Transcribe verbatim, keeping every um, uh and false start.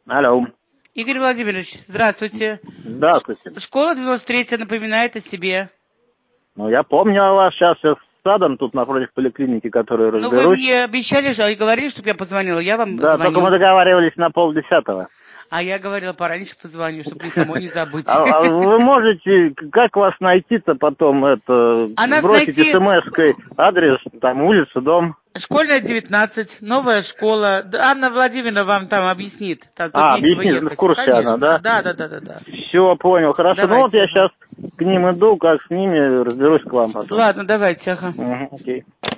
Алло. Игорь Владимирович, здравствуйте. Здравствуйте. Школа девяносто третья напоминает о себе. Ну, я помню о вас. Сейчас я с садом тут напротив поликлиники, который разберусь. Ну, вы мне обещали же и говорили, чтобы я позвонила. Я вам Да, звоню. только мы договаривались на полдесятого. А я говорила, пораньше позвоню, чтобы мне самой не забыть. А вы можете, как вас найти-то потом, это, бросить смс-кой адрес, там, улица, дом? Школьная девятнадцать, новая школа. Анна Владимировна вам там объяснит. Там, а, объяснит, в курсе она, да? Да, да, да, да, да. Все, понял, хорошо. Давайте, ну вот я ага. сейчас к ним иду, как с ними разберусь к вам потом. Ладно, давайте, ага. Угу, окей.